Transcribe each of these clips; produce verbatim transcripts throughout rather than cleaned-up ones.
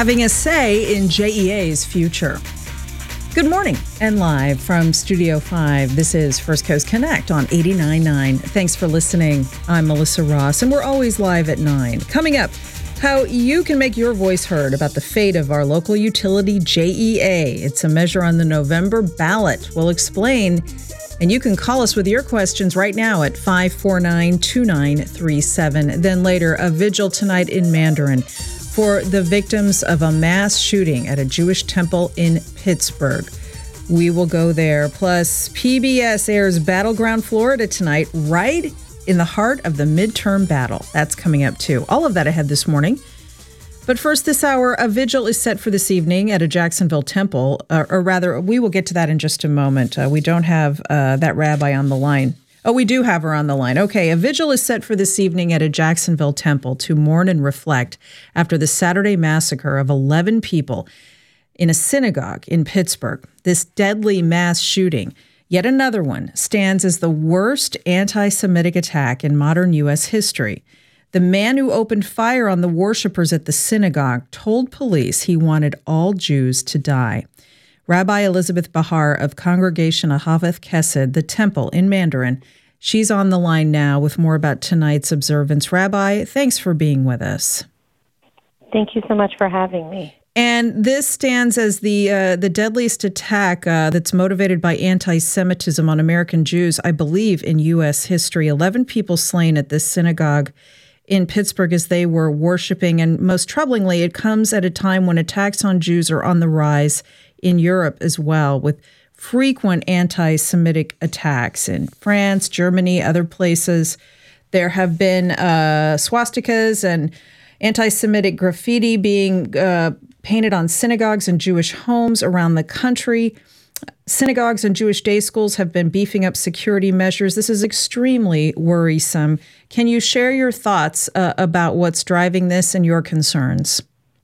having a say in J E A's future. Good morning and live from Studio five. This is First Coast Connect on eighty-nine point nine. Thanks for listening. I'm Melissa Ross, and we're always live at nine. Coming up, how you can make your voice heard about the fate of our local utility J E A. It's a measure on the November ballot. We'll explain, and you can call us with your questions right now at five four nine, two nine three seven. Then later, a vigil tonight in Mandarin for the victims of a mass shooting at a Jewish temple in Pittsburgh. We will go there. Plus, P B S airs Battleground Florida tonight, right in the heart of the midterm battle. That's coming up, too. All of that ahead this morning. But first this hour, a vigil is set for this evening at a Jacksonville temple, uh, or rather, we will get to that in just a moment. Uh, we don't have uh, that rabbi on the line. Oh, we do have her on the line. Okay, a vigil is set for this evening at a Jacksonville temple to mourn and reflect after the Saturday massacre of eleven people in a synagogue in Pittsburgh. This deadly mass shooting, yet another one, stands as the worst anti-Semitic attack in modern U S history. The man who opened fire on the worshipers at the synagogue told police he wanted all Jews to die. Rabbi Elizabeth Bahar of Congregation Ahaveth Chesed, the temple in Mandarin. She's on the line now with more about tonight's observance. Rabbi, thanks for being with us. Thank you so much for having me. And this stands as the uh, the deadliest attack uh, that's motivated by anti-Semitism on American Jews, I believe, in U S history. eleven people slain at this synagogue in Pittsburgh as they were worshiping. And most troublingly, it comes at a time when attacks on Jews are on the rise in Europe as well, with frequent anti-Semitic attacks in France, Germany, other places. There have been uh, swastikas and anti-Semitic graffiti being uh, painted on synagogues and Jewish homes around the country. Synagogues and Jewish day schools have been beefing up security measures. This is extremely worrisome. Can you share your thoughts uh, about what's driving this and your concerns?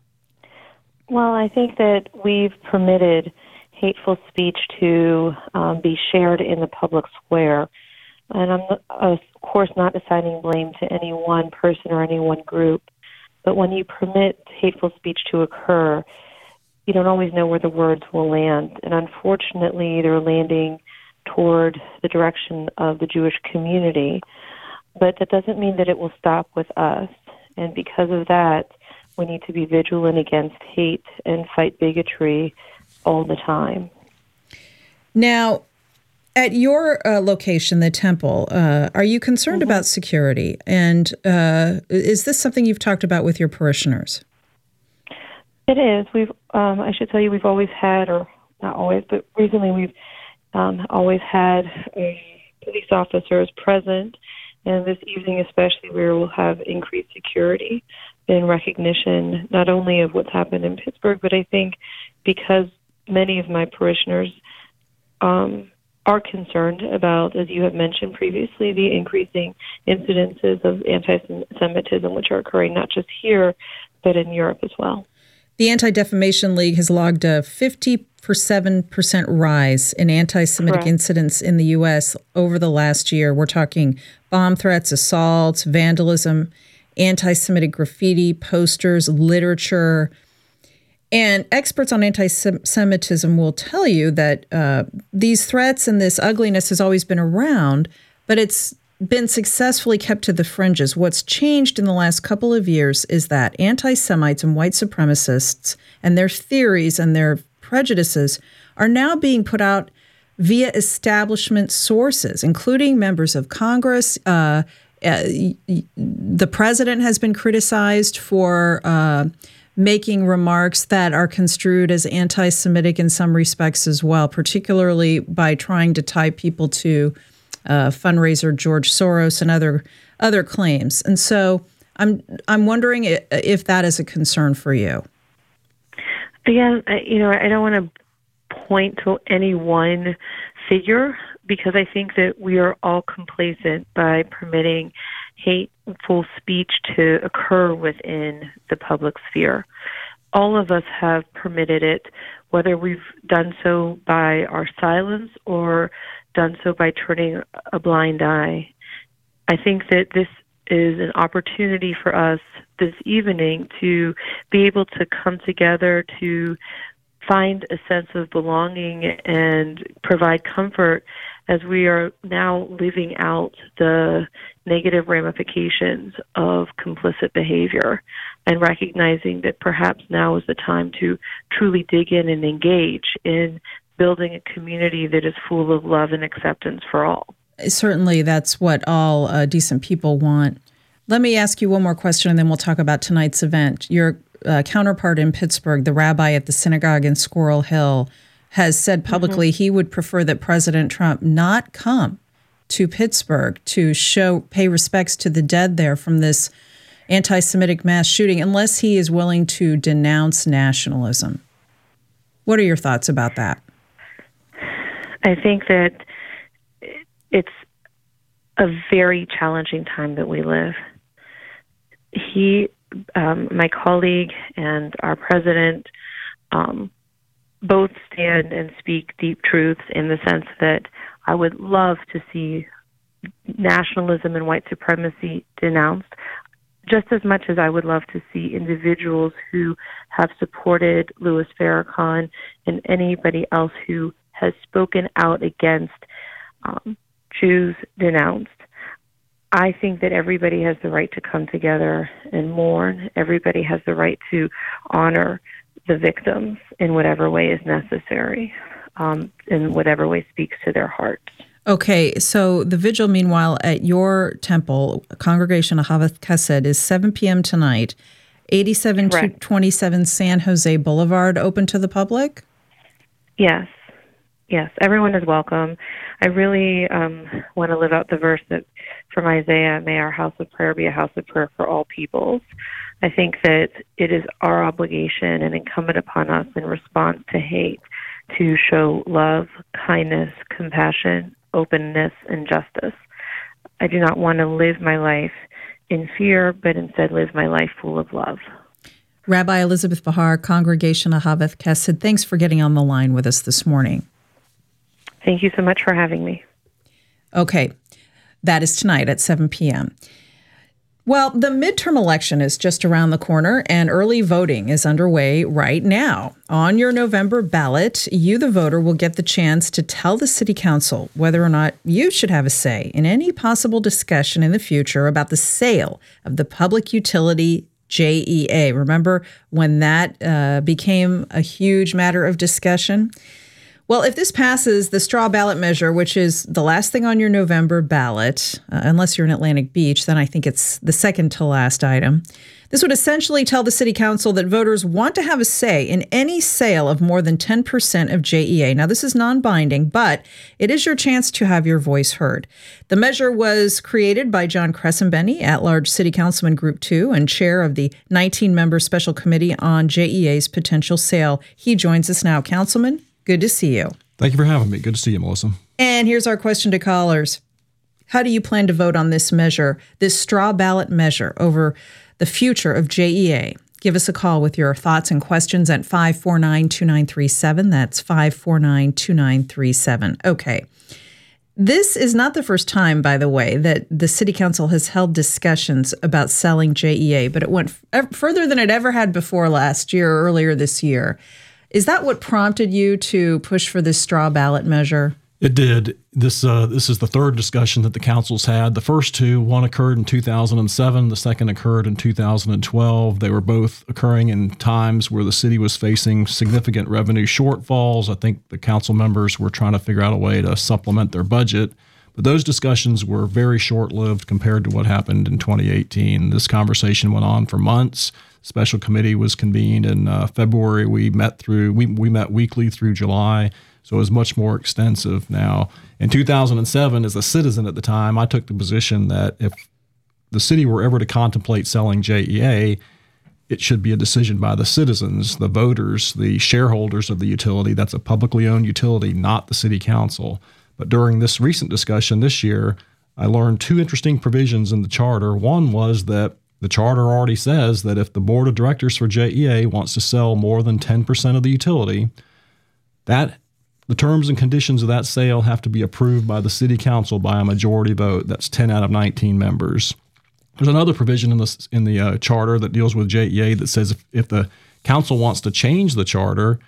Well, I think that we've permitted hateful speech to um, be shared in the public square. And I'm, of course, not assigning blame to any one person or any one group. But when you permit hateful speech to occur, you don't always know where the words will land. And unfortunately, they're landing toward the direction of the Jewish community. But that doesn't mean that it will stop with us. And because of that, we need to be vigilant against hate and fight bigotry all the time. Now, at your uh, location, the temple, uh, are you concerned mm-hmm. about security? And uh, is this something you've talked about with your parishioners? It is. We've, um, I should tell you, we've always had, or not always, but recently we've um, always had uh, police officers present. And this evening especially, we will have increased security in recognition not only of what's happened in Pittsburgh, but I think because many of my parishioners um, are concerned about, as you have mentioned previously, the increasing incidences of anti-Semitism, which are occurring not just here, but in Europe as well. The Anti-Defamation League has logged a fifty-seven percent rise in anti-Semitic Correct. incidents in the U S over the last year. We're talking bomb threats, assaults, vandalism, anti-Semitic graffiti, posters, literature. And experts on anti-Semitism will tell you that uh, these threats and this ugliness has always been around, but it's been successfully kept to the fringes. What's changed in the last couple of years is that anti-Semites and white supremacists and their theories and their prejudices are now being put out via establishment sources, including members of Congress. Uh, uh, the president has been criticized for uh, making remarks that are construed as anti-Semitic in some respects as well, particularly by trying to tie people to Uh, fundraiser George Soros and other other claims. And so I'm I'm wondering if, if that is a concern for you. Again, I, you know, I don't want to point to any one figure because I think that we are all complacent by permitting hateful speech to occur within the public sphere. All of us have permitted it, whether we've done so by our silence or done so by turning a blind eye. I think that this is an opportunity for us this evening to be able to come together to find a sense of belonging and provide comfort as we are now living out the negative ramifications of complicit behavior, and recognizing that perhaps now is the time to truly dig in and engage in building a community that is full of love and acceptance for all. Certainly, that's what all uh, decent people want. Let me ask you one more question, and then we'll talk about tonight's event. Your uh, counterpart in Pittsburgh, the rabbi at the synagogue in Squirrel Hill, has said publicly mm-hmm. he would prefer that President Trump not come to Pittsburgh to show pay respects to the dead there from this anti-Semitic mass shooting unless he is willing to denounce nationalism. What are your thoughts about that? I think that it's a very challenging time that we live. He, um, my colleague and our president, um, both stand and speak deep truths in the sense that I would love to see nationalism and white supremacy denounced, just as much as I would love to see individuals who have supported Louis Farrakhan and anybody else who has spoken out against um, Jews denounced. I think that everybody has the right to come together and mourn. Everybody has the right to honor the victims in whatever way is necessary, um, in whatever way speaks to their hearts. Okay, so the vigil, meanwhile, at your temple, Congregation Ahavat Chesed, is seven p.m. tonight, eighty-seven twenty-seven San Jose Boulevard, open to the public? Yes. Yes, everyone is welcome. I really um, want to live out the verse that from Isaiah, may our house of prayer be a house of prayer for all peoples. I think that it is our obligation and incumbent upon us in response to hate to show love, kindness, compassion, openness, and justice. I do not want to live my life in fear, but instead live my life full of love. Rabbi Elizabeth Bahar, Congregation Ahavat Chesed, thanks for getting on the line with us this morning. Thank you so much for having me. Okay, that is tonight at seven p.m. Well, the midterm election is just around the corner, and early voting is underway right now. On your November ballot, you, the voter, will get the chance to tell the city council whether or not you should have a say in any possible discussion in the future about the sale of the public utility J E A. Remember when that uh, became a huge matter of discussion? Well, if this passes, the straw ballot measure, which is the last thing on your November ballot, uh, unless you're in Atlantic Beach, then I think it's the second to last item. This would essentially tell the city council that voters want to have a say in any sale of more than ten percent of J E A. Now, this is non-binding, but it is your chance to have your voice heard. The measure was created by John Crescenbenny, at-large city councilman Group two and chair of the nineteen-member special committee on J E A's potential sale. He joins us now. Councilman, good to see you. Thank you for having me. Good to see you, Melissa. And here's our question to callers. How do you plan to vote on this measure, this straw ballot measure over the future of J E A? Give us a call with your thoughts and questions at five four nine, two nine three seven. That's five four nine, two nine three seven. Okay. This is not the first time, by the way, that the city council has held discussions about selling J E A, but it went f- further than it ever had before last year or earlier this year. Is that what prompted you to push for this straw ballot measure? It did. This uh, this is the third discussion that the council's had. The first two, one occurred in two thousand seven, the second occurred in two thousand twelve. They were both occurring in times where the city was facing significant revenue shortfalls. I think the council members were trying to figure out a way to supplement their budget. But those discussions were very short-lived compared to what happened in twenty eighteen. This conversation went on for months. Special committee was convened in uh, February. We met through we we met weekly through July. So it was much more extensive now. In two thousand seven, as a citizen at the time, I took the position that if the city were ever to contemplate selling J E A, it should be a decision by the citizens, the voters, the shareholders of the utility. That's a publicly owned utility, not the city council. But during this recent discussion this year, I learned two interesting provisions in the charter. One was that the charter already says that if the board of directors for J E A wants to sell more than ten percent of the utility, that the terms and conditions of that sale have to be approved by the city council by a majority vote. That's ten out of nineteen members. There's another provision in the in the uh, charter that deals with J E A that says if, if the council wants to change the charter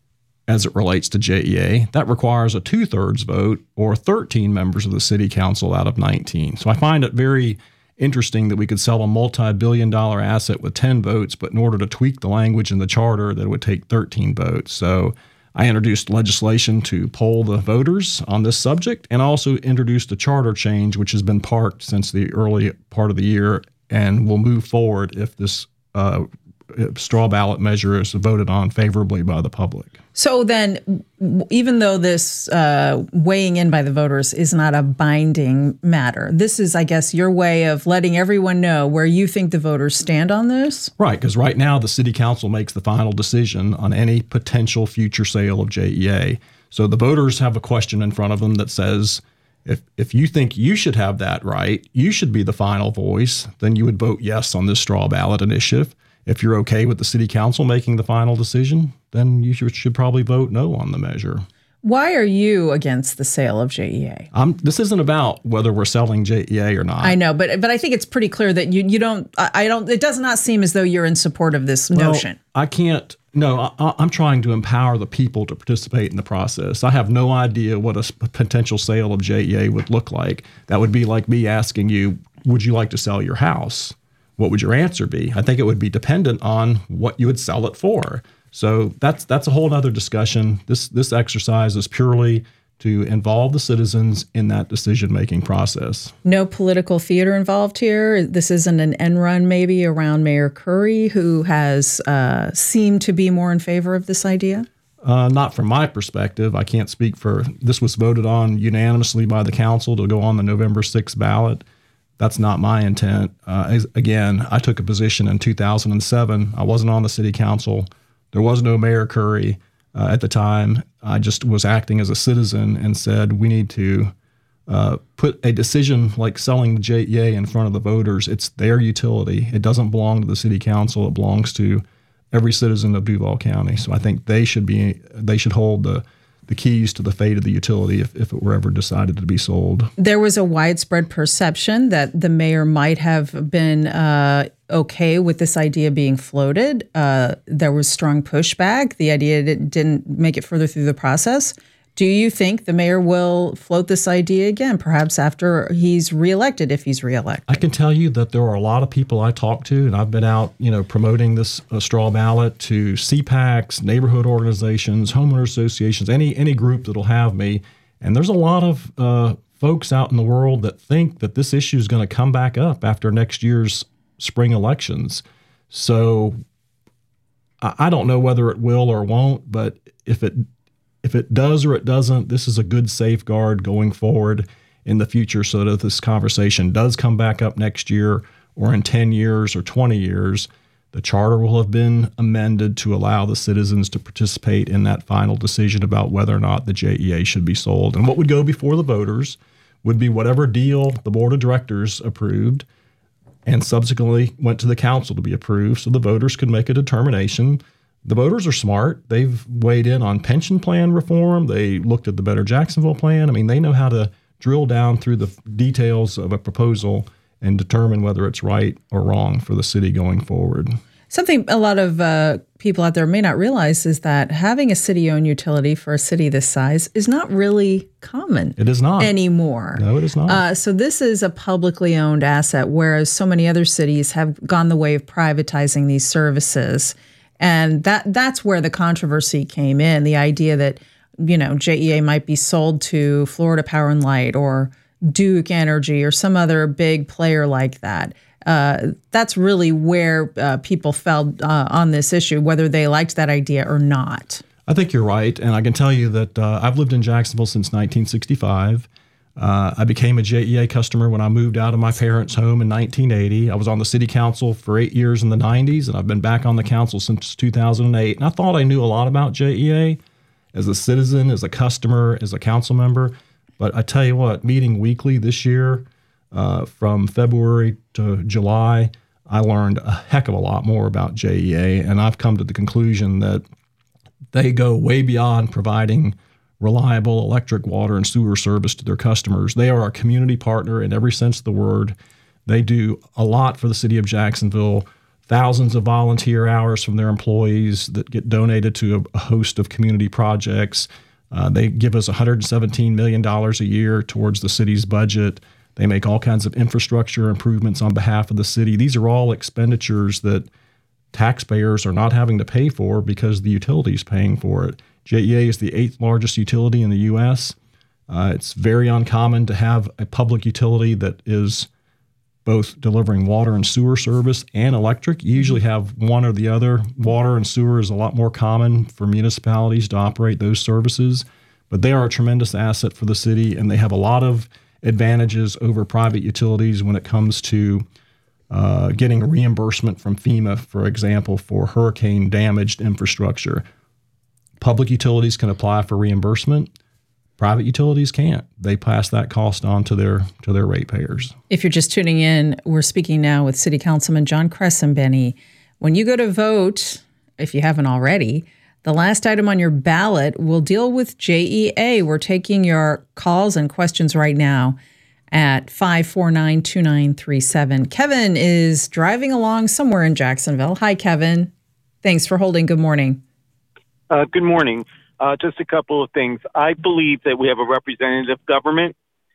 as it relates to J E A, that requires a two-thirds vote or thirteen members of the city council out of nineteen. So I find it very interesting that we could sell a multi-billion dollar asset with ten votes, but in order to tweak the language in the charter, that it would take thirteen votes. So I introduced legislation to poll the voters on this subject, and also introduced a charter change, which has been parked since the early part of the year and will move forward if this uh, straw ballot measure is voted on favorably by the public. So then, even though this uh, weighing in by the voters is not a binding matter, this is, I guess, your way of letting everyone know where you think the voters stand on this? Right, because right now the city council makes the final decision on any potential future sale of J E A. So the voters have a question in front of them that says, if if you think you should have that right, you should be the final voice, then you would vote yes on this straw ballot initiative. If you're okay with the city council making the final decision, then you should, should probably vote no on the measure. Why are you against the sale of J E A? Um, this isn't about whether we're selling J E A or not. I know, but but I think it's pretty clear that you you don't. I, I don't. It does not seem as though you're in support of this well, notion. I can't. No, I, I'm trying to empower the people to participate in the process. I have no idea what a potential sale of J E A would look like. That would be like me asking you, would you like to sell your house? What would your answer be? I think it would be dependent on what you would sell it for. So that's that's a whole other discussion. This this exercise is purely to involve the citizens in that decision-making process. No political theater involved here. This isn't an end run maybe around Mayor Curry, who has uh, seemed to be more in favor of this idea? Uh, not from my perspective. I can't speak for, this was voted on unanimously by the council to go on the November sixth ballot. That's not my intent. Uh, as, again, I took a position in two thousand seven. I wasn't on the city council. There was no Mayor Curry uh, at the time. I just was acting as a citizen and said we need to uh, put a decision like selling the J E A in front of the voters. It's their utility. It doesn't belong to the city council. It belongs to every citizen of Duval County. So I think they should be they should hold the the keys to the fate of the utility if, if it were ever decided to be sold. There was a widespread perception that the mayor might have been uh, okay with this idea being floated. Uh, there was strong pushback. The idea didn't make it further through the process. Do you think the mayor will float this idea again, perhaps after he's reelected, if he's reelected? I can tell you that there are a lot of people I talk to, and I've been out, you know, promoting this uh, straw ballot to C PACs, neighborhood organizations, homeowner associations, any any group that'll have me. And there's a lot of uh, folks out in the world that think that this issue is going to come back up after next year's spring elections. So I, I don't know whether it will or won't, but if it If it does or it doesn't, this is a good safeguard going forward in the future so that if this conversation does come back up next year or in ten years or twenty years, the charter will have been amended to allow the citizens to participate in that final decision about whether or not the J E A should be sold. And what would go before the voters would be whatever deal the board of directors approved and subsequently went to the council to be approved so the voters could make a determination. The voters are smart. They've weighed in on pension plan reform. They looked at the Better Jacksonville plan. I mean, they know how to drill down through the details of a proposal and determine whether it's right or wrong for the city going forward. Something a lot of uh, people out there may not realize is that having a city-owned utility for a city this size is not really common. It is not anymore. No, it is not. Uh, so this is a publicly owned asset, whereas so many other cities have gone the way of privatizing these services. And that that's where the controversy came in, the idea that, you know, J E A might be sold to Florida Power and Light or Duke Energy or some other big player like that. Uh, that's really where uh, people fell uh, on this issue, whether they liked that idea or not. I think you're right. And I can tell you that uh, I've lived in Jacksonville since nineteen sixty-five. Uh, I became a J E A customer when I moved out of my parents' home in nineteen eighty. I was on the city council for eight years in the nineties, and I've been back on the council since two thousand eight. And I thought I knew a lot about J E A as a citizen, as a customer, as a council member. But I tell you what, meeting weekly this year, uh, from February to July, I learned a heck of a lot more about J E A, and I've come to the conclusion that they go way beyond providing reliable electric, water, and sewer service to their customers. They are a community partner in every sense of the word. They do a lot for the city of Jacksonville. Thousands of volunteer hours from their employees that get donated to a host of community projects. Uh, they give us one hundred seventeen million dollars a year towards the city's budget. They make all kinds of infrastructure improvements on behalf of the city. These are all expenditures that taxpayers are not having to pay for because the utility is paying for it. J E A is the eighth largest utility in the U S. Uh, it's very uncommon to have a public utility that is both delivering water and sewer service and electric. You usually have one or the other. Water and sewer is a lot more common for municipalities to operate those services, but they are a tremendous asset for the city, and they have a lot of advantages over private utilities when it comes to uh, getting reimbursement from FEMA, for example, for hurricane-damaged infrastructure. Public utilities can apply for reimbursement. Private utilities can't. They pass that cost on to their to their ratepayers. If you're just tuning in, we're speaking now with City Councilman John Crescenbenny. When you go to vote, if you haven't already, the last item on your ballot will deal with J E A. We're taking your calls and questions right now at five four nine, two nine three seven. Kevin is driving along somewhere in Jacksonville. Hi, Kevin. Thanks for holding. Good morning. Uh, good morning. Uh, just a couple of things. I believe that we have a representative government,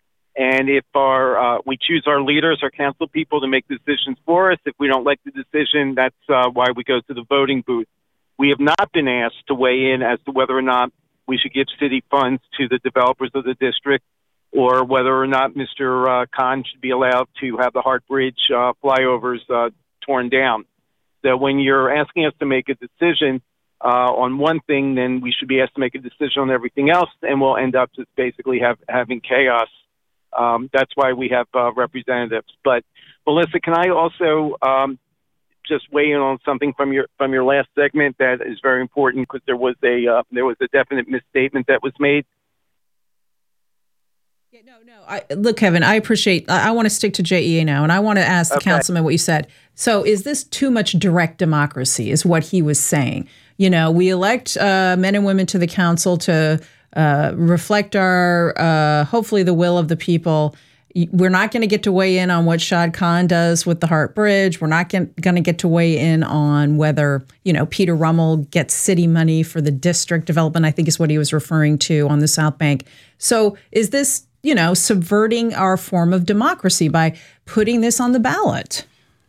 and if our uh, we choose our leaders, our council people, to make decisions for us. If we don't like the decision, that's uh, why we go to the voting booth. We have not been asked to weigh in as to whether or not we should give city funds to the developers of the district, or whether or not Mister Uh, Khan should be allowed to have the Hart Bridge uh, flyovers uh, torn down. So when you're asking us to make a decision Uh, on one thing, then we should be asked to make a decision on everything else, and we'll end up just basically have, having chaos. Um, that's why we have uh, representatives. But Melissa, can I also um, just weigh in on something from your from your last segment that is very important, because there was a uh, there was a definite misstatement that was made. Yeah, no, no. I, look, Kevin, I appreciate. I, I want to stick to J E A now, and I want to ask the Okay. councilman what you said. So, is this too much direct democracy? Is what he was saying? You know, we elect uh, men and women to the council to uh, reflect our, uh, hopefully, the will of the people. We're not going to get to weigh in on what Shad Khan does with the Hart Bridge. We're not going to get to weigh in on whether, you know, Peter Rummel gets city money for the district development, I think is what he was referring to on the South Bank. So is this, you know, subverting our form of democracy by putting this on the ballot?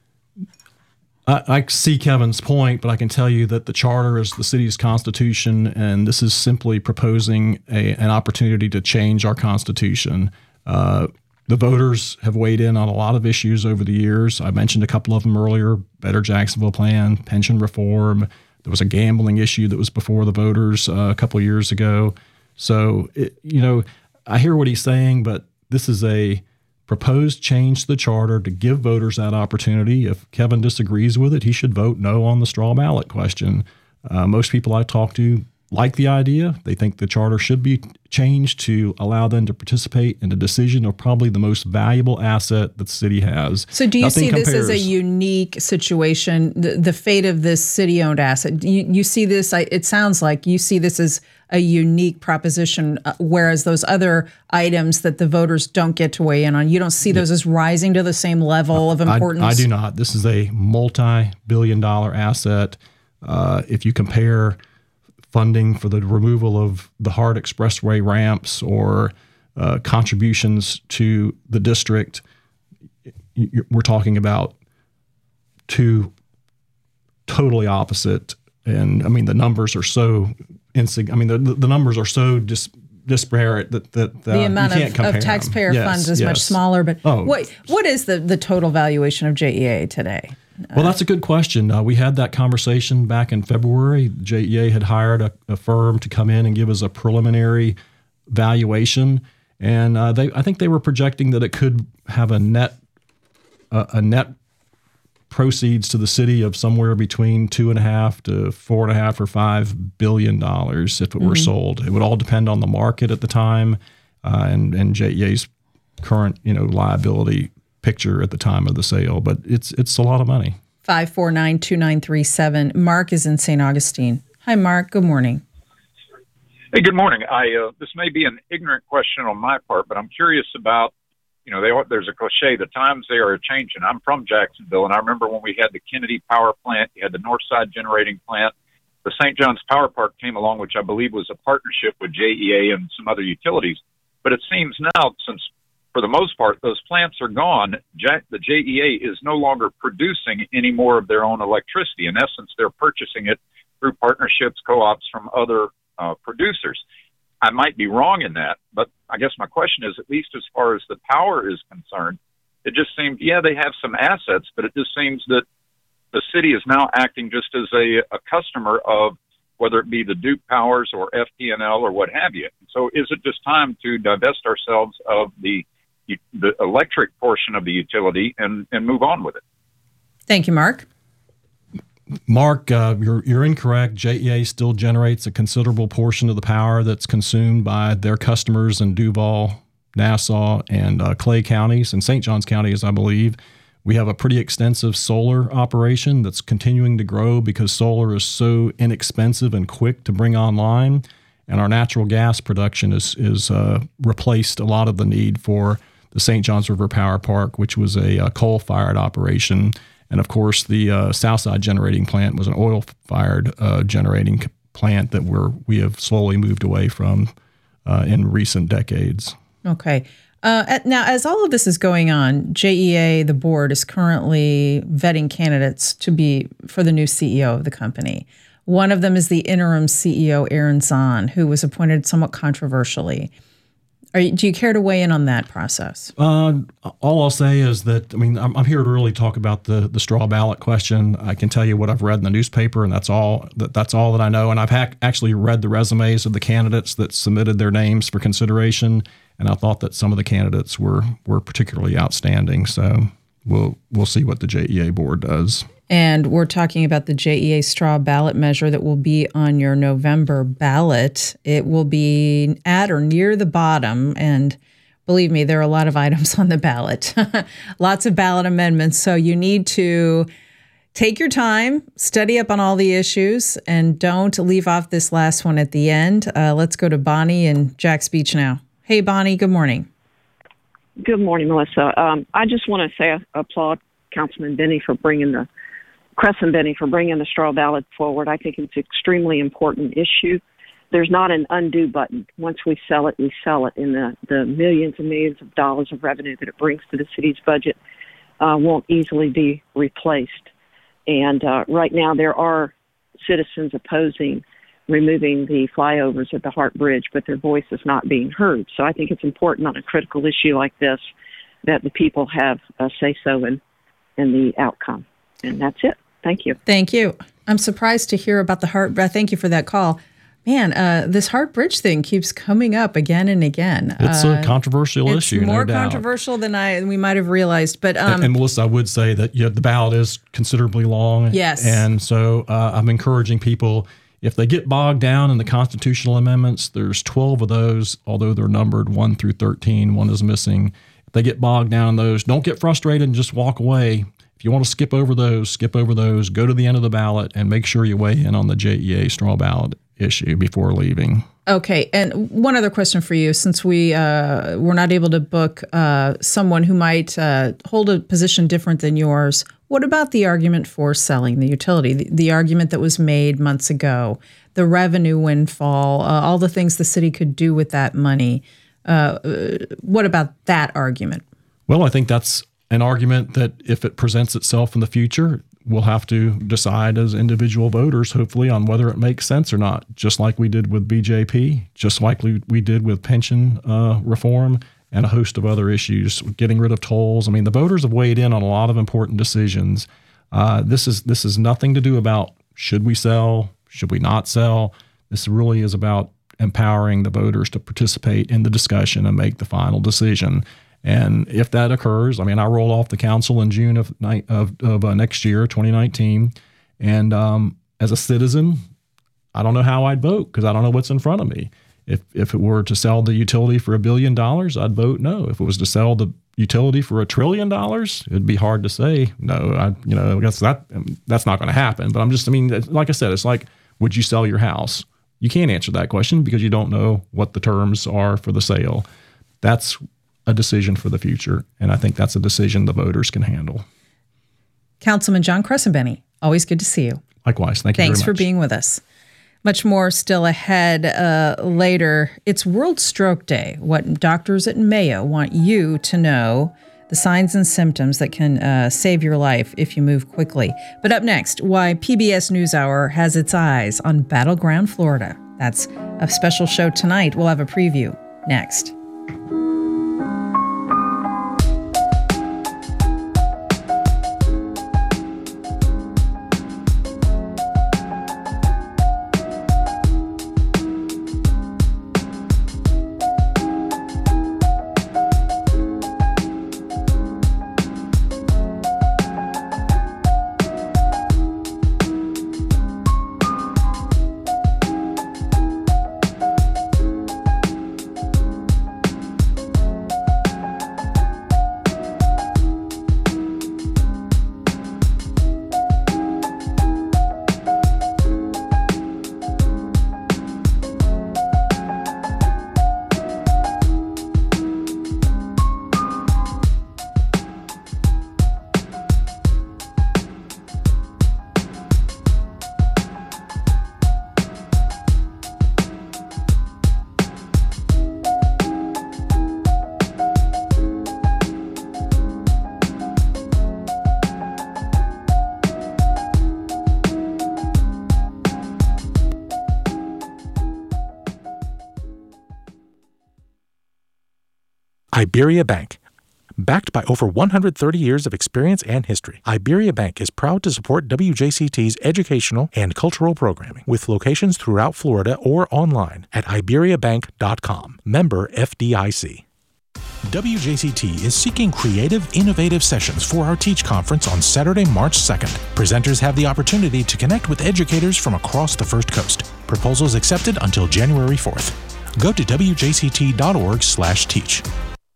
I, I see Kevin's point, but I can tell you that the charter is the city's constitution, and this is simply proposing a, an opportunity to change our constitution. Uh, the voters have weighed in on a lot of issues over the years. I mentioned a couple of them earlier: Better Jacksonville Plan, pension reform. There was a gambling issue that was before the voters uh, a couple of years ago. So, it, you know, I hear what he's saying, but this is a proposed change to the charter to give voters that opportunity. If Kevin disagrees with it, he should vote no on the straw ballot question. Uh, most people I talk to like the idea. They think the charter should be changed to allow them to participate in a decision of probably the most valuable asset that the city has. So do you Nothing see this compares. as a unique situation, the, the fate of this city-owned asset? You, you see this, I, it sounds like you see this as a unique proposition, uh, whereas those other items that the voters don't get to weigh in on, you don't see those as rising to the same level of importance? I, I do not. This is a multi-billion dollar asset. Uh, if you compare funding for the removal of the Hart Expressway ramps or uh, contributions to the district, we're talking about two totally opposite. And I mean, the numbers are so insig- I mean, the, the numbers are so dis- disparate that, that uh, the amount you can't of, compare of taxpayer them. funds yes, is yes. much smaller. But oh. what what is the, the total valuation of J E A today? Well, that's a good question. Uh, we had that conversation back in February. J E A had hired a, a firm to come in and give us a preliminary valuation, and uh, they I think they were projecting that it could have a net uh, a net proceeds to the city of somewhere between two and a half to four and a half or five billion dollars if it were mm-hmm. sold. It would all depend on the market at the time uh, and and J E A's current you know liability picture at the time of the sale, but it's it's a lot of money. five four nine, two nine three seven. Mark is in Saint Augustine. Hi, Mark. Good morning. Hey, good morning. I uh, this may be an ignorant question on my part, but I'm curious about you know, they are, there's a cliche, the times they are changing. I'm from Jacksonville, and I remember when we had the Kennedy Power Plant, you had the Northside Generating Plant, the Saint John's Power Park came along, which I believe was a partnership with J E A and some other utilities. But it seems now, since for the most part those plants are gone, Jack, the J E A is no longer producing any more of their own electricity. In essence, they're purchasing it through partnerships, co-ops from other uh, producers. I might be wrong in that, but I guess my question is, at least as far as the power is concerned, it just seemed, yeah, they have some assets, but it just seems that the city is now acting just as a, a customer of whether it be the Duke Powers or F T N L or what have you. So is it just time to divest ourselves of the the electric portion of the utility and, and move on with it? Thank you, Mark. Mark, uh, you're you're incorrect. J E A still generates a considerable portion of the power that's consumed by their customers in Duval, Nassau, and uh, Clay counties, and Saint Johns County, as I believe. We have a pretty extensive solar operation that's continuing to grow because solar is so inexpensive and quick to bring online, and our natural gas production is is uh, replaced a lot of the need for the Saint Johns River Power Park, which was a, a coal-fired operation. And of course, the uh, Southside Generating Plant was an oil-fired uh, generating plant that we're, we have slowly moved away from uh, in recent decades. Okay. Uh, now, as all of this is going on, J E A, the board, is currently vetting candidates to be for the new C E O of the company. One of them is the interim C E O, Aaron Zahn, who was appointed somewhat controversially. Are you, do you care to weigh in on that process? Uh, all I'll say is that, I mean, I'm, I'm here to really talk about the the straw ballot question. I can tell you what I've read in the newspaper, and that's all that that's all that I know. And I've ha- actually read the resumes of the candidates that submitted their names for consideration, and I thought that some of the candidates were were particularly outstanding. So we'll we'll see what the J E A board does. And we're talking about the J E A straw ballot measure that will be on your November ballot. It will be at or near the bottom. And believe me, there are a lot of items on the ballot, lots of ballot amendments. So you need to take your time, study up on all the issues, and don't leave off this last one at the end. Uh, let's go to Bonnie in Jack's Beach now. Hey, Bonnie, good morning. Good morning, Melissa. Um, I just want to say I applaud Councilman Benny for bringing the Crescent Benny for bringing the straw ballot forward. I think it's an extremely important issue. There's not an undo button. Once we sell it, we sell it. And the, the millions and millions of dollars of revenue that it brings to the city's budget uh, won't easily be replaced. And uh, right now there are citizens opposing removing the flyovers at the Hart Bridge, but their voice is not being heard. So I think it's important on a critical issue like this that the people have a say-so in, in the outcome. And that's it. Thank you. Thank you. I'm surprised to hear about the Hart. Thank you for that call. Man, uh, this Hart Bridge thing keeps coming up again and again. It's uh, a controversial it's issue, more no doubt. controversial than I we might have realized. But um, and, and Melissa, I would say that yeah, the ballot is considerably long. Yes. And so uh, I'm encouraging people, if they get bogged down in the constitutional amendments, there's twelve of those, although they're numbered one through thirteen. One is missing. If they get bogged down in those, don't get frustrated and just walk away. If you want to skip over those, skip over those, go to the end of the ballot and make sure you weigh in on the J E A straw ballot issue before leaving. Okay. And one other question for you, since we uh, were not able to book uh, someone who might uh, hold a position different than yours, what about the argument for selling the utility, the, the argument that was made months ago, the revenue windfall, uh, all the things the city could do with that money? Uh, what about that argument? Well, I think that's an argument that if it presents itself in the future, we'll have to decide as individual voters, hopefully, on whether it makes sense or not, just like we did with B J P, just like we, we did with pension uh, reform and a host of other issues, getting rid of tolls. I mean, the voters have weighed in on a lot of important decisions. Uh, this is this is nothing to do about should we sell, should we not sell. This really is about empowering the voters to participate in the discussion and make the final decision. And if that occurs, I mean, I roll off the council in June of of, of uh, next year, twenty nineteen, and um, as a citizen, I don't know how I'd vote because I don't know what's in front of me. If if it were to sell the utility for a billion dollars, I'd vote no. If it was to sell the utility for a trillion dollars, it'd be hard to say no. I you know I guess that that's not going to happen. But I'm just I mean, like I said, it's like, would you sell your house? You can't answer that question because you don't know what the terms are for the sale. That's a decision for the future. And I think that's a decision the voters can handle. Councilman John Cressenbenny, always good to see you. Likewise. Thank you Thanks very much. for being with us. Much more still ahead uh, later. It's World Stroke Day. What doctors at Mayo want you to know, the signs and symptoms that can uh, save your life if you move quickly. But up next, why P B S NewsHour has its eyes on Battleground Florida. That's a special show tonight. We'll have a preview next. Iberia Bank. Backed by over one hundred thirty years of experience and history, Iberia Bank is proud to support W J C T's educational and cultural programming with locations throughout Florida or online at iberia bank dot com. Member F D I C. W J C T is seeking creative, innovative sessions for our Teach Conference on Saturday, March second. Presenters have the opportunity to connect with educators from across the First Coast. Proposals accepted until January fourth. Go to w j c t dot org slash teach.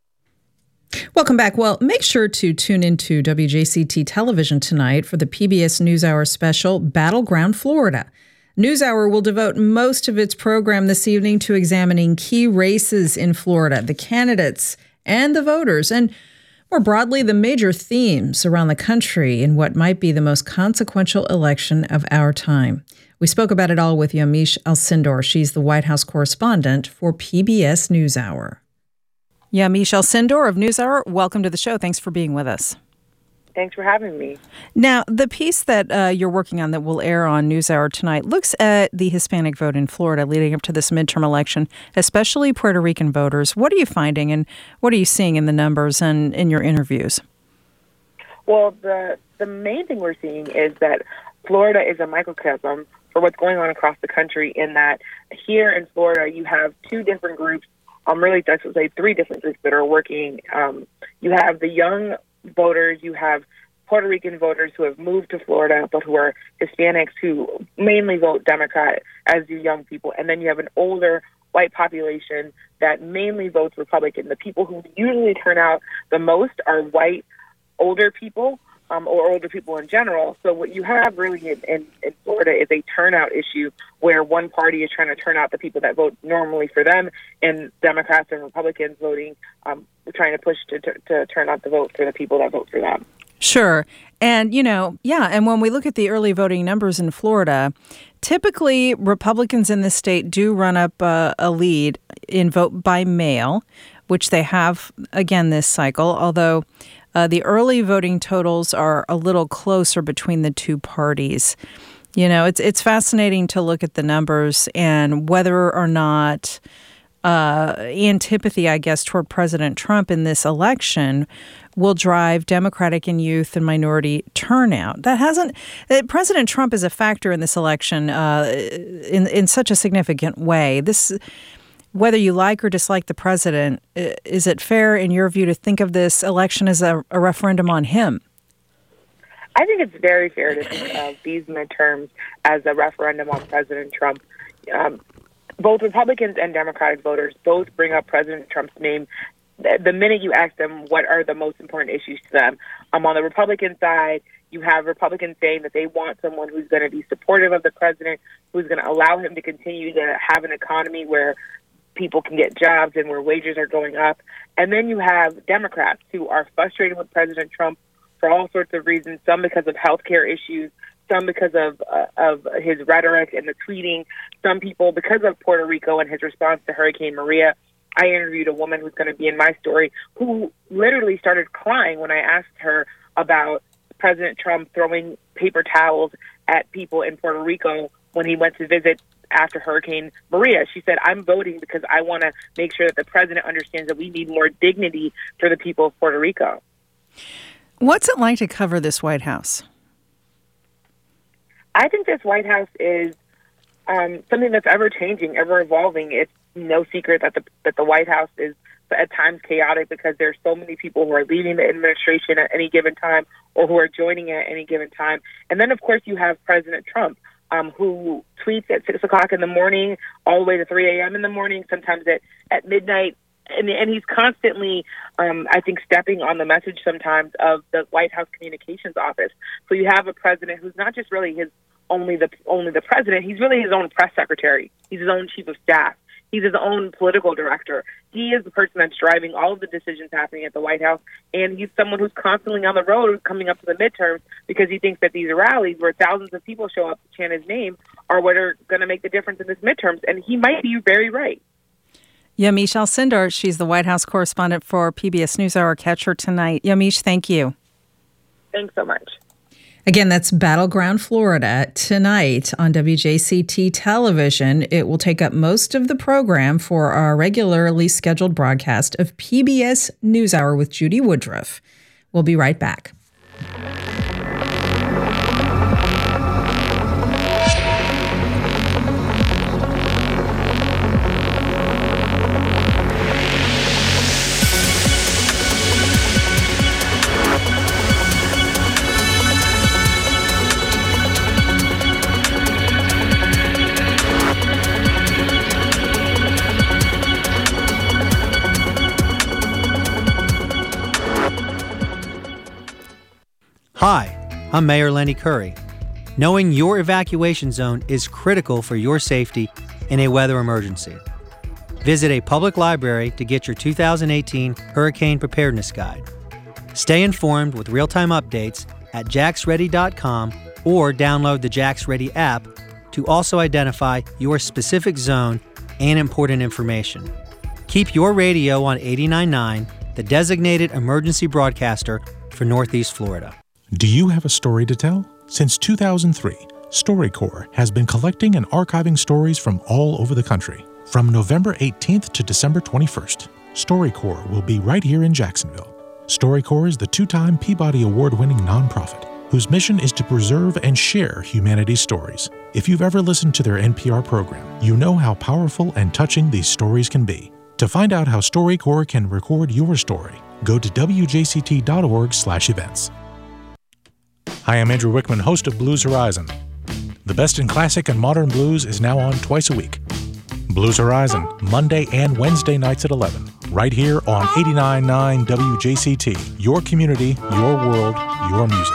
Welcome back. Well, make sure to tune into W J C T television tonight for the P B S NewsHour special, Battleground Florida. NewsHour will devote most of its program this evening to examining key races in Florida, the candidates and the voters, and more broadly, the major themes around the country in what might be the most consequential election of our time. We spoke about it all with Yamiche Alcindor. She's the White House correspondent for P B S NewsHour. Yamiche Alcindor of NewsHour, welcome to the show. Thanks for being with us. Thanks for having me. Now, the piece that uh, you're working on that will air on NewsHour tonight looks at the Hispanic vote in Florida leading up to this midterm election, especially Puerto Rican voters. What are you finding and what are you seeing in the numbers and in your interviews? Well, the the main thing we're seeing is that Florida is a microcosm for what's going on across the country, in that here in Florida you have two different groups, um, really I should say three different groups that are working. Um, you have the young voters, you have Puerto Rican voters who have moved to Florida, but who are Hispanics who mainly vote Democrat, as do young people. And then you have an older white population that mainly votes Republican. The people who usually turn out the most are white, older people, um, or older people in general. So what you have really in, in, in Florida is a turnout issue where one party is trying to turn out the people that vote normally for them, and Democrats and Republicans voting, um, trying to push to, to, to turn out the vote for the people that vote for them. Sure. And, you know, yeah, and when we look at the early voting numbers in Florida, typically Republicans in the state do run up uh, a lead in vote by mail, which they have again this cycle, although uh, the early voting totals are a little closer between the two parties. You know, it's it's fascinating to look at the numbers and whether or not uh, antipathy, I guess, toward President Trump in this election will drive Democratic and youth and minority turnout. That hasn't. President Trump is a factor in this election uh, in in such a significant way. This, whether you like or dislike the president, is it fair in your view to think of this election as a, a referendum on him? I think it's very fair to think of these midterms as a referendum on President Trump. Um, both Republicans and Democratic voters both bring up President Trump's name the minute you ask them what are the most important issues to them. Um, on the Republican side, you have Republicans saying that they want someone who's going to be supportive of the president, who's going to allow him to continue to have an economy where people can get jobs and where wages are going up. And then you have Democrats who are frustrated with President Trump for all sorts of reasons, some because of healthcare issues, some because of uh, of his rhetoric and the tweeting, some people because of Puerto Rico and his response to Hurricane Maria. I interviewed a woman who's going to be in my story who literally started crying when I asked her about President Trump throwing paper towels at people in Puerto Rico when he went to visit after Hurricane Maria. She said, I'm voting because I want to make sure that the president understands that we need more dignity for the people of Puerto Rico. What's it like to cover this White House? I think this White House is um, something that's ever changing, ever evolving. It's no secret that the that the White House is at times chaotic because there's so many people who are leaving the administration at any given time or who are joining at any given time. And then, of course, you have President Trump, um, who tweets at six o'clock in the morning all the way to three a.m. in the morning, sometimes at, at midnight. And, and he's constantly, um, I think, stepping on the message sometimes of the White House Communications Office. So you have a president who's not just really his only the only the president. He's really his own press secretary. He's his own chief of staff. He's his own political director. He is the person that's driving all of the decisions happening at the White House, and he's someone who's constantly on the road coming up to the midterms because he thinks that these rallies where thousands of people show up to chant his name are what are going to make the difference in this midterms, and he might be very right. Yamiche Alcindor, she's the White House correspondent for P B S NewsHour. Catch her tonight. Yamiche, thank you. Thanks so much. Again, that's Battleground Florida tonight on W J C T television. It will take up most of the program for our regularly scheduled broadcast of P B S NewsHour with Judy Woodruff. We'll be right back. Hi, I'm Mayor Lenny Curry. Knowing your evacuation zone is critical for your safety in a weather emergency. Visit a public library to get your two thousand eighteen Hurricane Preparedness Guide. Stay informed with real-time updates at jax ready dot com or download the Jax Ready app to also identify your specific zone and important information. Keep your radio on eighty-nine point nine, the designated emergency broadcaster for Northeast Florida. Do you have a story to tell? Since two thousand three, StoryCorps has been collecting and archiving stories from all over the country. From November eighteenth to December twenty-first, StoryCorps will be right here in Jacksonville. StoryCorps is the two-time Peabody Award-winning nonprofit whose mission is to preserve and share humanity's stories. If you've ever listened to their N P R program, you know how powerful and touching these stories can be. To find out how StoryCorps can record your story, go to w j c t dot org slash events. Hi, I'm Andrew Wickman, host of Blues Horizon. The best in classic and modern blues is now on twice a week. Blues Horizon, Monday and Wednesday nights at eleven, right here on eighty-nine point nine W J C T. Your community, your world, your music.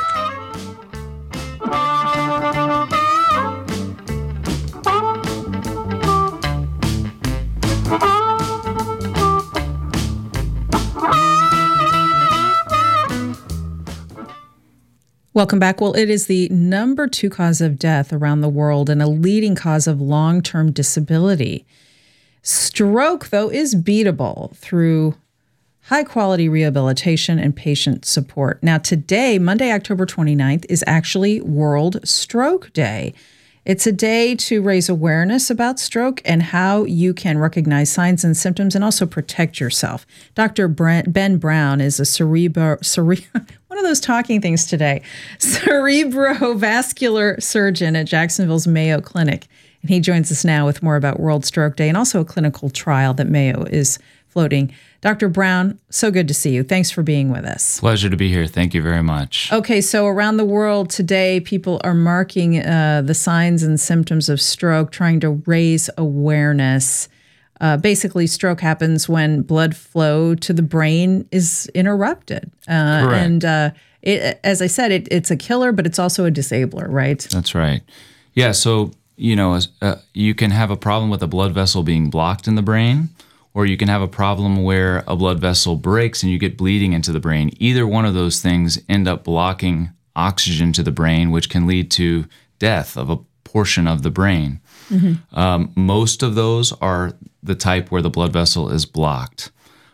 Welcome back. Well, it is the number two cause of death around the world and a leading cause of long-term disability. Stroke, though, is beatable through high-quality rehabilitation and patient support. Now, today, Monday, October twenty-ninth, is actually World Stroke Day. It's a day to raise awareness about stroke and how you can recognize signs and symptoms and also protect yourself. Doctor Brent, Ben Brown is a cerebro, cere, one of those talking things today, cerebrovascular surgeon at Jacksonville's Mayo Clinic. And he joins us now with more about World Stroke Day and also a clinical trial that Mayo is floating. Doctor Brown, so good to see you. Thanks for being with us. Pleasure to be here. Thank you very much. Okay, so around the world today, people are marking uh, the signs and symptoms of stroke, trying to raise awareness. Uh, basically, stroke happens when blood flow to the brain is interrupted. Uh, Correct. And uh, it, as I said, it, it's a killer, but it's also a disabler, right? That's right. Yeah, so you know, uh, you can have a problem with a blood vessel being blocked in the brain, or you can have a problem where a blood vessel breaks and you get bleeding into the brain. Either one of those things end up blocking oxygen to the brain, which can lead to death of a portion of the brain. Mm-hmm. Um, most of those are the type where the blood vessel is blocked.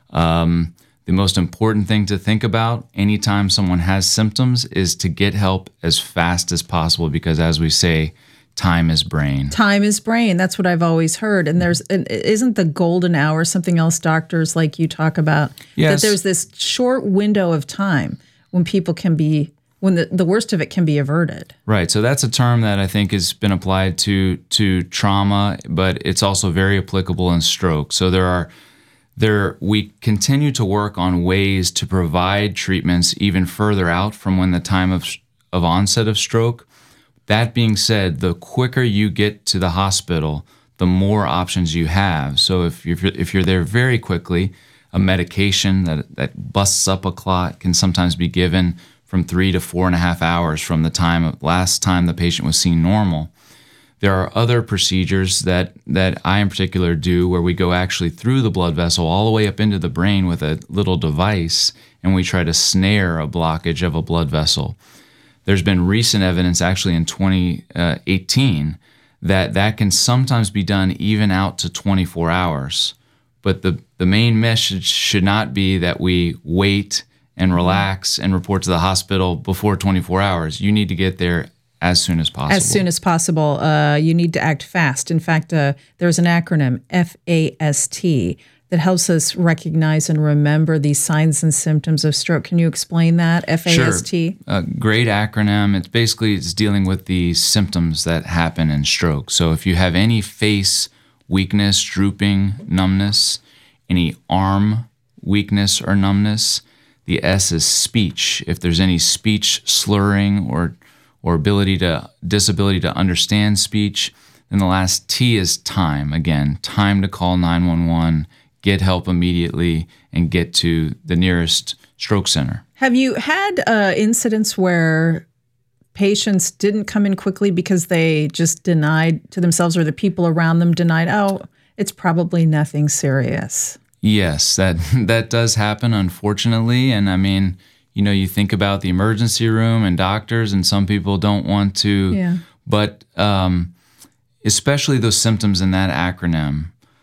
Um, the most important thing to think about anytime someone has symptoms is to get help as fast as possible, because as we say, time is brain. Time is brain. That's what I've always heard. And there's isn't the golden hour something else doctors like you talk about? Yes. That there's this short window of time when people can be, when the, the worst of it can be averted. Right. So that's a term that I think has been applied to to trauma, but it's also very applicable in stroke. So there are there we continue to work on ways to provide treatments even further out from when the time of of onset of stroke. That being said, the quicker you get to the hospital, the more options you have. So if you're if you're there very quickly, a medication that that busts up a clot can sometimes be given from three to four and a half hours from the time of last time the patient was seen normal. There are other procedures that, that I in particular do where we go actually through the blood vessel all the way up into the brain with a little device, and we try to snare a blockage of a blood vessel. There's been recent evidence actually in twenty eighteen that that can sometimes be done even out to twenty-four hours. But the, the main message should not be that we wait and relax and report to the hospital before twenty-four hours. You need to get there as soon as possible. As soon as possible. Uh, you need to act fast. In fact, uh, there's an acronym, F A S T, that helps us recognize and remember these signs and symptoms of stroke. Can you explain that, F A S T? Sure. A great acronym. It's basically it's dealing with the symptoms that happen in stroke. So if you have any face weakness, drooping, numbness, any arm weakness or numbness, the S is speech. If there's any speech slurring or or ability to disability to understand speech, then the last T is time. Again, time to call nine one one, get help immediately, and get to the nearest stroke center. Have you had uh, incidents where patients didn't come in quickly because they just denied to themselves, or the people around them denied, oh, it's probably nothing serious? Yes, that that does happen, unfortunately. And I mean, you know, you think about the emergency room and doctors, and some people don't want to. Yeah. But um, especially those symptoms in that acronym,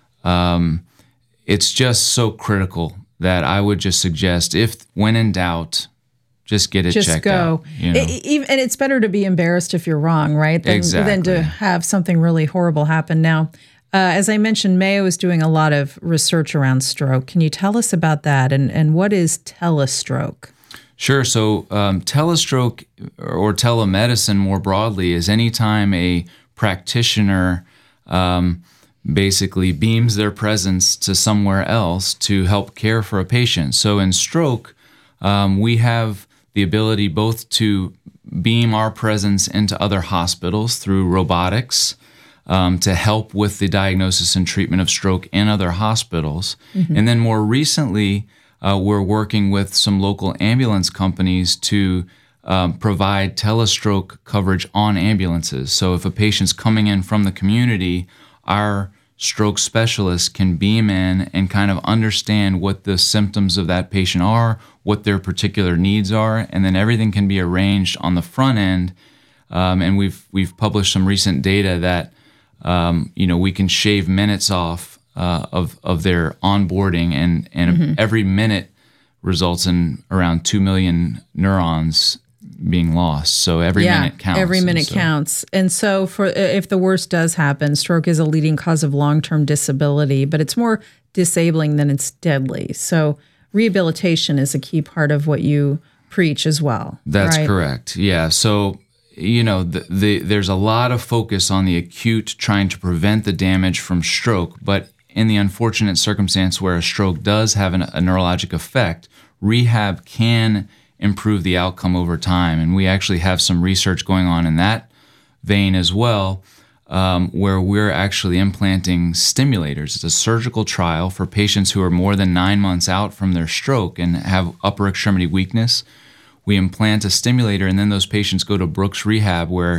um, it's just so critical that I would just suggest, if when in doubt, just get it just checked go. out. You know? It, even, and it's better to be embarrassed if you're wrong, right? Than, Exactly. Than to have something really horrible happen. Now, Uh, as I mentioned, Mayo is doing a lot of research around stroke. Can you tell us about that, and, and what is telestroke? Sure. So um, telestroke or telemedicine more broadly is anytime a practitioner um, basically beams their presence to somewhere else to help care for a patient. So in stroke, um, we have the ability both to beam our presence into other hospitals through robotics, Um, to help with the diagnosis and treatment of stroke in other hospitals. Mm-hmm. And then more recently, uh, we're working with some local ambulance companies to um, provide telestroke coverage on ambulances. So if a patient's coming in from the community, our stroke specialists can beam in and kind of understand what the symptoms of that patient are, what their particular needs are, and then everything can be arranged on the front end. Um, and we've we've published some recent data that Um, you know, we can shave minutes off uh, of of their onboarding, and and mm-hmm. every minute results in around two million neurons being lost. So every yeah, minute counts. Every minute and so, counts. And so, for if the worst does happen, stroke is a leading cause of long-term disability, but it's more disabling than it's deadly. So rehabilitation is a key part of what you preach as well. That's right? correct. Yeah. So. You know, the, the, there's a lot of focus on the acute, trying to prevent the damage from stroke. But in the unfortunate circumstance where a stroke does have an, a neurologic effect, rehab can improve the outcome over time. And we actually have some research going on in that vein as well, um, where we're actually implanting stimulators. It's a surgical trial for patients who are more than nine months out from their stroke and have upper extremity weakness. We implant a stimulator, and then those patients go to Brooks Rehab, where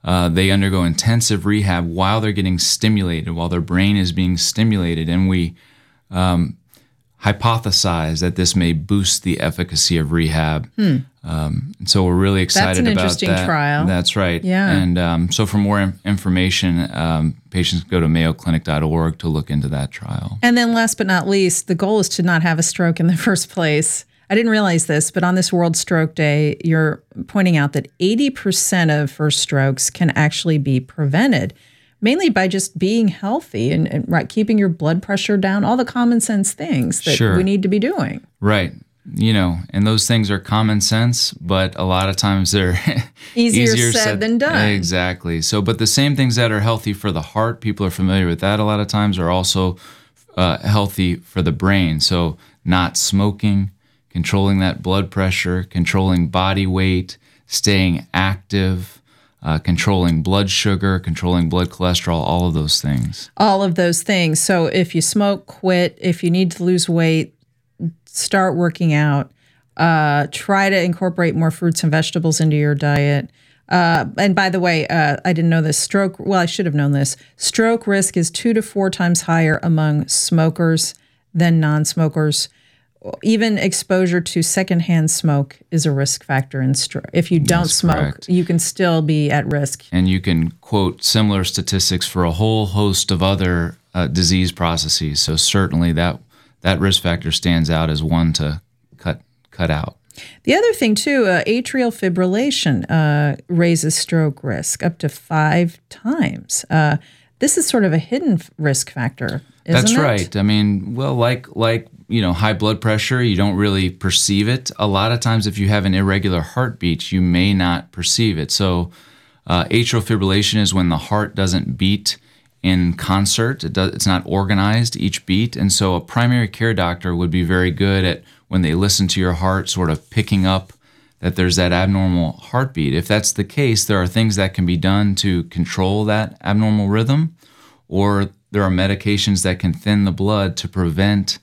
Uh, they undergo intensive rehab while they're getting stimulated, while their brain is being stimulated, and we um, hypothesize that this may boost the efficacy of rehab. Hmm. Um, and so we're really excited That's an about interesting that. trial. That's right. Yeah. And um, so for more in- information, um, patients go to mayo clinic dot org to look into that trial. And then last but not least, the goal is to not have a stroke in the first place. I didn't realize this, but on this World Stroke Day, you're pointing out that eighty percent of first strokes can actually be prevented, mainly by just being healthy and, and right, keeping your blood pressure down, all the common sense things that Sure. we need to be doing. Right. You know, and those things are common sense, but a lot of times they're Easier, easier said, than done. Exactly. So, but the same things that are healthy for the heart, people are familiar with that a lot of times, are also uh, healthy for the brain. So, not smoking, controlling that blood pressure, controlling body weight, staying active, uh, controlling blood sugar, controlling blood cholesterol, all of those things. All of those things. So if you smoke, quit. If you need to lose weight, start working out. Uh, try to incorporate more fruits and vegetables into your diet. Uh, and by the way, uh, I didn't know this. Stroke, well, I should have known this. Stroke risk is two to four times higher among smokers than non-smokers. Even exposure to secondhand smoke is a risk factor in stroke. If you don't That's smoke, correct. you can still be at risk. And you can quote similar statistics for a whole host of other uh, disease processes. So certainly that that risk factor stands out as one to cut cut out. The other thing, too, uh, atrial fibrillation uh, raises stroke risk up to five times. Uh, this is sort of a hidden f- risk factor, isn't That's it? right. I mean, well, like like you know, high blood pressure, you don't really perceive it. A lot of times, if you have an irregular heartbeat, you may not perceive it. So, uh, atrial fibrillation is when the heart doesn't beat in concert. It does, it's not organized each beat, and so a primary care doctor would be very good at, when they listen to your heart, sort of picking up that there's that abnormal heartbeat. If that's the case, there are things that can be done to control that abnormal rhythm, or there are medications that can thin the blood to prevent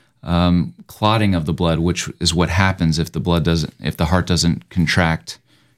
um, clotting of the blood, which is what happens if the blood doesn't, if the heart doesn't contract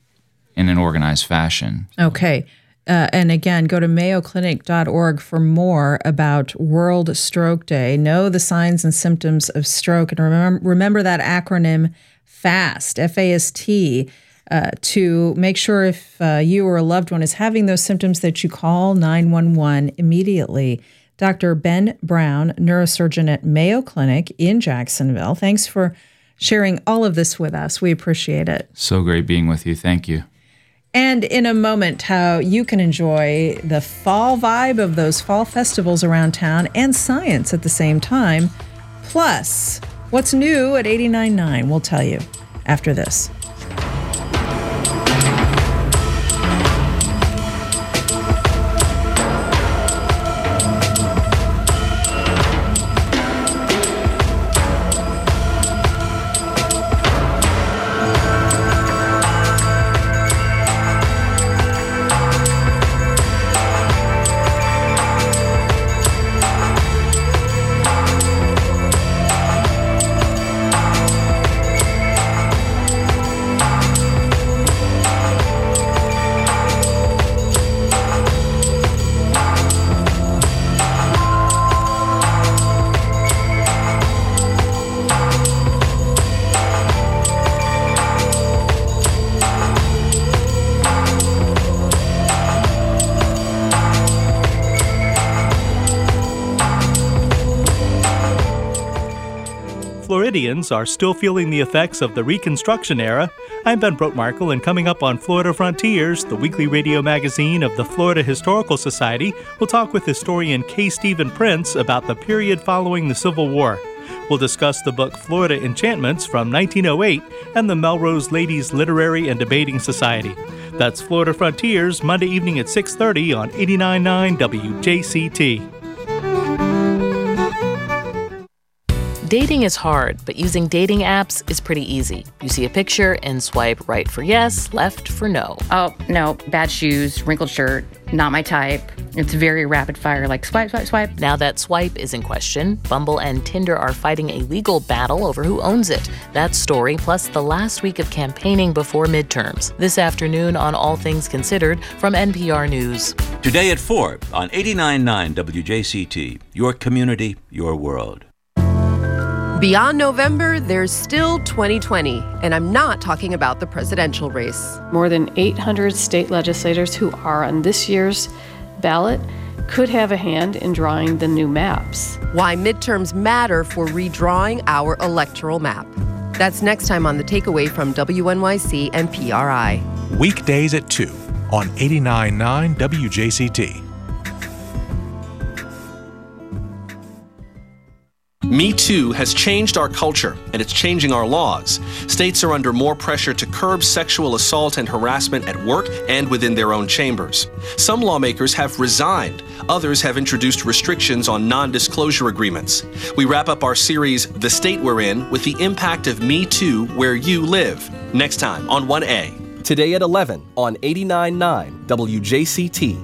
in an organized fashion. Okay. Uh, and again, go to mayo clinic dot org for more about World Stroke Day. Know the signs and symptoms of stroke, and remember, remember that acronym FAST, F A S T, uh, to make sure if uh, you or a loved one is having those symptoms that you call nine one one immediately. Doctor Ben Brown, neurosurgeon at Mayo Clinic in Jacksonville. Thanks for sharing all of this with us. We appreciate it. So great being with you. Thank you. And in a moment, how you can enjoy the fall vibe of those fall festivals around town and science at the same time. Plus, what's new at eighty-nine point nine, we'll tell you after this. Floridians are still feeling the effects of the Reconstruction era. I'm Ben Brotmarkle, and coming up on Florida Frontiers, the weekly radio magazine of the Florida Historical Society, we'll talk with historian K. Stephen Prince about the period following the Civil War. We'll discuss the book Florida Enchantments from nineteen oh eight and the Melrose Ladies Literary and Debating Society. That's Florida Frontiers, Monday evening at six thirty on eighty-nine point nine W J C T. Dating is hard, but using dating apps is pretty easy. You see a picture and swipe right for yes, left for no. Oh, no, bad shoes, wrinkled shirt, not my type. It's very rapid fire, like swipe, swipe, swipe. Now that swipe is in question, Bumble and Tinder are fighting a legal battle over who owns it. That story, plus the last week of campaigning before midterms. This afternoon on All Things Considered from N P R News. Today at four on eighty-nine point nine W J C T, your community, your world. Beyond November, there's still twenty twenty, and I'm not talking about the presidential race. More than eight hundred state legislators who are on this year's ballot could have a hand in drawing the new maps. Why midterms matter for redrawing our electoral map. That's next time on The Takeaway from W N Y C and P R I. Weekdays at two on eighty-nine point nine W J C T. Me Too has changed our culture, and it's changing our laws. States are under more pressure to curb sexual assault and harassment at work and within their own chambers. Some lawmakers have resigned. Others have introduced restrictions on non-disclosure agreements. We wrap up our series, The State We're In, with the impact of Me Too where you live. Next time on one A. Today at eleven on eighty-nine point nine W J C T.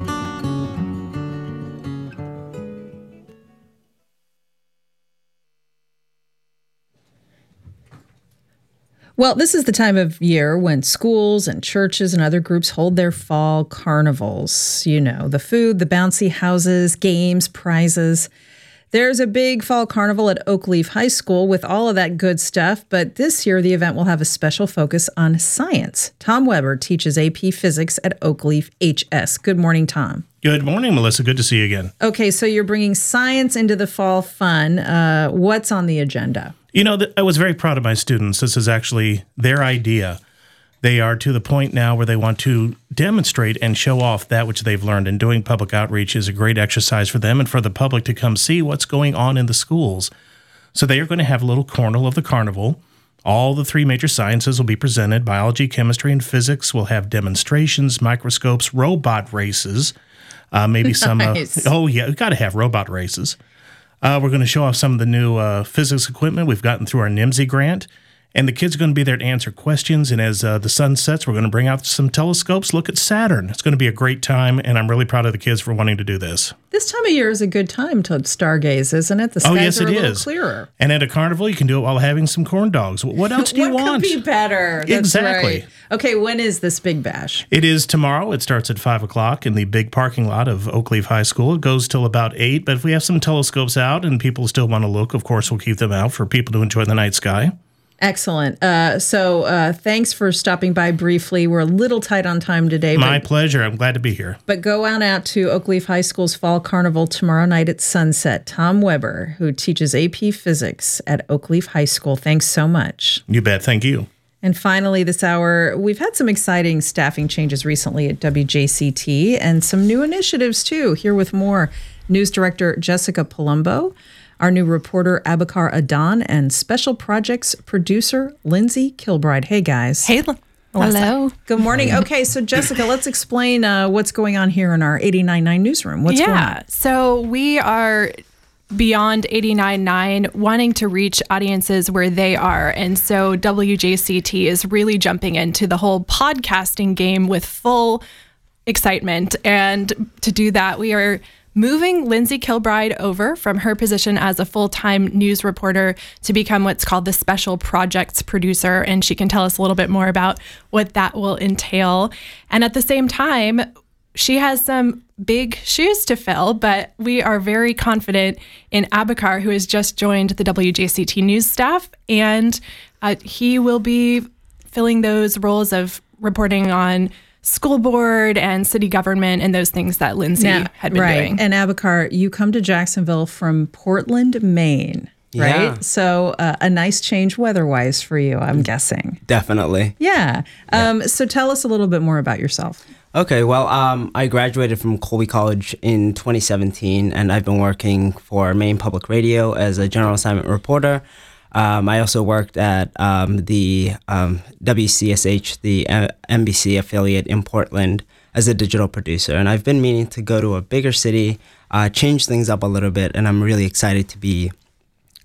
Well, this is the time of year when schools and churches and other groups hold their fall carnivals. You know, the food, the bouncy houses, games, prizes. There's a big fall carnival at Oakleaf High School with all of that good stuff, but this year the event will have a special focus on science. Tom Weber teaches A P Physics at Oakleaf H S. Good morning, Tom. Good morning, Melissa. Good to see you again. Okay, so you're bringing science into the fall fun. Uh, what's on the agenda? You know, I was very proud of my students. This is actually their idea. They are to the point now where they want to demonstrate and show off that which they've learned. And doing public outreach is a great exercise for them and for the public to come see what's going on in the schools. So they are going to have a little corner of the carnival. All the three major sciences will be presented. Biology, chemistry, and physics will have demonstrations, microscopes, robot races, uh, maybe some... Nice. Uh, oh, yeah, we've got to have robot races. Uh, we're going to show off some of the new uh, physics equipment we've gotten through our N I M S Y grant. And the kids are going to be there to answer questions. And as uh, the sun sets, we're going to bring out some telescopes, look at Saturn. It's going to be a great time, and I'm really proud of the kids for wanting to do this. This time of year is a good time to stargaze, isn't it? The skies oh, yes, are a it little is. clearer. And at a carnival, you can do it while having some corn dogs. What else do you what want? What could be better? That's exactly. Right. Okay, when is this big bash? It is tomorrow. It starts at five o'clock in the big parking lot of Oakleaf High School. It goes till about eight, but if we have some telescopes out and people still want to look, of course, we'll keep them out for people to enjoy the night sky. Excellent. Uh, so uh, thanks for stopping by briefly. We're a little tight on time today. My but, pleasure. I'm glad to be here. But go on out to Oakleaf High School's Fall Carnival tomorrow night at sunset. Tom Weber, who teaches A P Physics at Oakleaf High School. Thanks so much. You bet. Thank you. And finally this hour, we've had some exciting staffing changes recently at W J C T and some new initiatives too. Here with more, News Director Jessica Palumbo, our new reporter, Abakar Adan, and special projects producer, Lindsay Kilbride. Hey, guys. Hey, Melissa. Hello. Good morning. Okay, so Jessica, let's explain uh, what's going on here in our eighty-nine point nine newsroom. What's yeah, going on? So we are beyond eighty-nine point nine, wanting to reach audiences where they are. And so W J C T is really jumping into the whole podcasting game with full excitement. And to do that, we are moving Lindsay Kilbride over from her position as a full-time news reporter to become what's called the special projects producer. And she can tell us a little bit more about what that will entail. And at the same time, she has some big shoes to fill, but we are very confident in Abakar, who has just joined the W J C T news staff. And uh, he will be filling those roles of reporting on school board and city government and those things that Lindsay now, had been right. doing. And Abakar, you come to Jacksonville from Portland, Maine, right? Yeah. So uh, a nice change weather-wise for you, I'm guessing. Definitely. Yeah. Um, yeah. So tell us a little bit more about yourself. Okay, well, um, I graduated from Colby College in twenty seventeen, and I've been working for Maine Public Radio as a general assignment reporter. Um, I also worked at um, the um, W C S H, the uh, N B C affiliate in Portland, as a digital producer. And I've been meaning to go to a bigger city, uh, change things up a little bit, and I'm really excited to be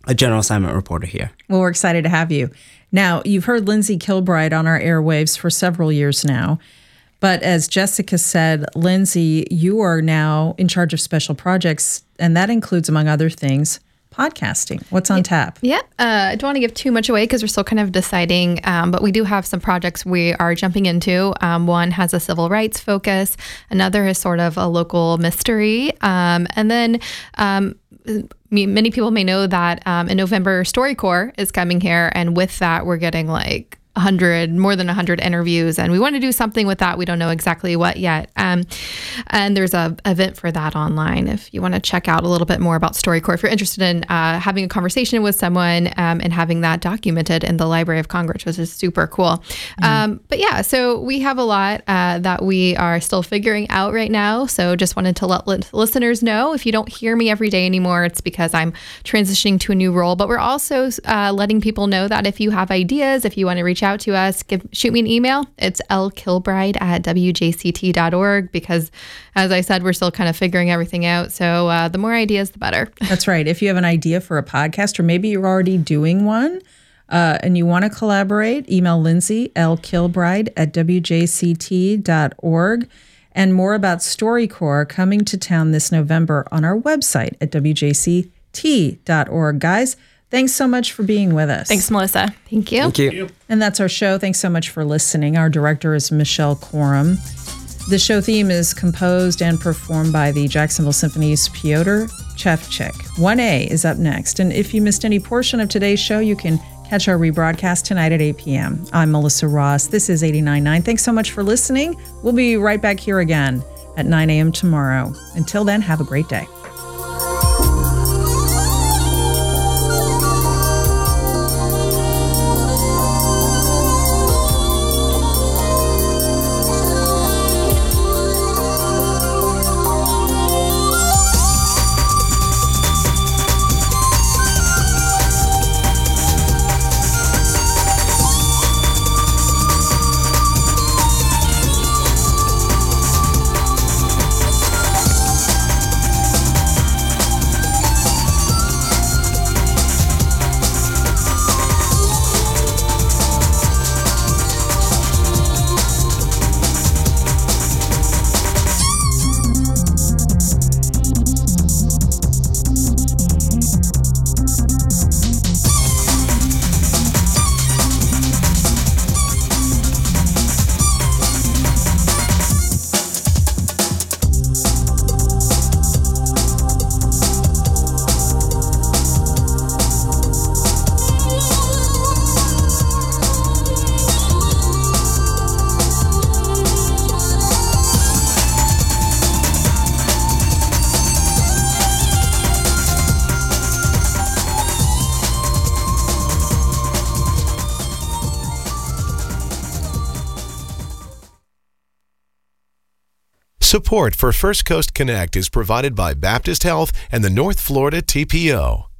a general assignment reporter here. Well, we're excited to have you. Now, you've heard Lindsay Kilbride on our airwaves for several years now. But as Jessica said, Lindsay, you are now in charge of special projects, and that includes, among other things, podcasting. What's on tap? Yeah, uh, I don't want to give too much away because we're still kind of deciding, um, but we do have some projects we are jumping into. Um, one has a civil rights focus. Another is sort of a local mystery. Um, and then um, many people may know that um, in November, StoryCorps is coming here. And with that, we're getting like one hundred, more than one hundred interviews, and we want to do something with that. We don't know exactly what yet. Um, and there's a event for that online if you want to check out a little bit more about StoryCorps. If you're interested in uh, having a conversation with someone um, and having that documented in the Library of Congress, which is super cool. Mm-hmm. Um, but yeah, so we have a lot uh, that we are still figuring out right now. So just wanted to let li- listeners know, if you don't hear me every day anymore, it's because I'm transitioning to a new role. But we're also uh, letting people know that if you have ideas, if you want to reach out out to us, give, shoot me an email. It's lkilbride at w j c t dot org because, as I said, we're still kind of figuring everything out. So uh, the more ideas, the better. That's right. If you have an idea for a podcast, or maybe you're already doing one uh, and you want to collaborate, email Lindsay, lkilbride at w j c t dot org. And more about StoryCorps coming to town this November on our website at w j c t dot org. Guys, thanks so much for being with us. Thanks, Melissa. Thank you. Thank you. And that's our show. Thanks so much for listening. Our director is Michelle Coram. The show theme is composed and performed by the Jacksonville Symphony's Piotr Chevchik. one A is up next. And if you missed any portion of today's show, you can catch our rebroadcast tonight at eight p.m. I'm Melissa Ross. This is eighty-nine point nine. Thanks so much for listening. We'll be right back here again at nine a.m. tomorrow. Until then, have a great day. Support for First Coast Connect is provided by Baptist Health and the North Florida T P O.